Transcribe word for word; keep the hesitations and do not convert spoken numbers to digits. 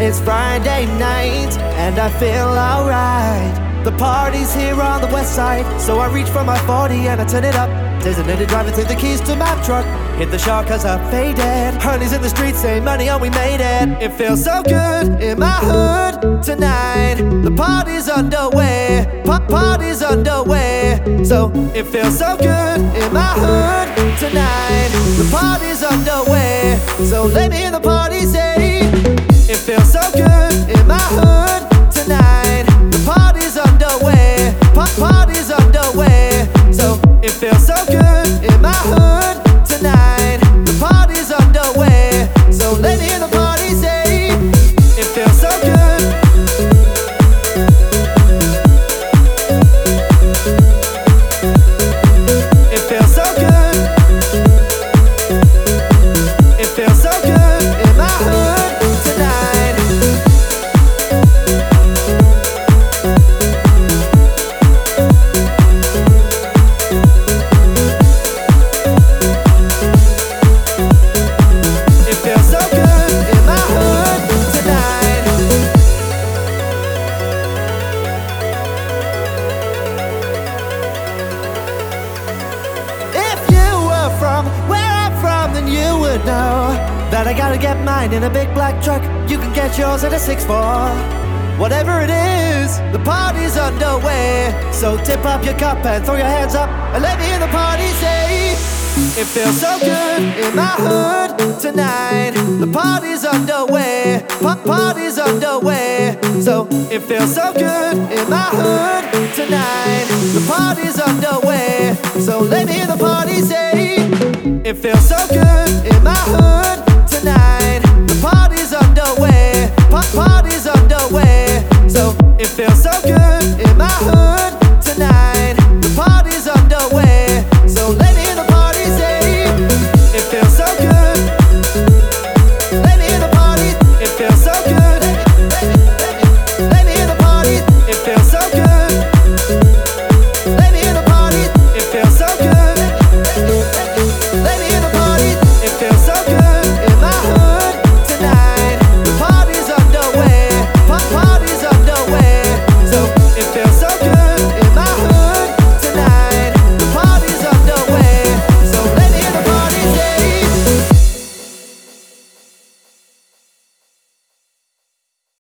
It's Friday night and I feel alright. The party's here on the west side, so I reach for my forty and I turn it up. Designated driver, take the keys to my truck. Hit the shop cause I faded. Honey's in the streets say money, oh we made it. It feels so good in my hood tonight. The party's underway, pa- party's underway. So it feels so good in my hood tonight. The party's underway, so let me hear the party say. It feels so good in my hood tonight. The party's underway, pa- party's underway. So it feels so good in my hood tonight. The party's underway, so let me hear the party say. It feels so good. It feels so good. It feels so good in my hood tonight. It feels so good in my hood tonight. If you were from where I'm from, then you would know that I gotta get mine in a big black truck. You can get yours in a six four. Whatever it is, the party's underway. So tip up your cup and throw your hands up and let me hear the party say. It feels so good in my hood tonight. The party's underway, pa- party's underway. So it feels so good in my hood tonight. The party's underway, so let me hear the party say. It feels so good in my hood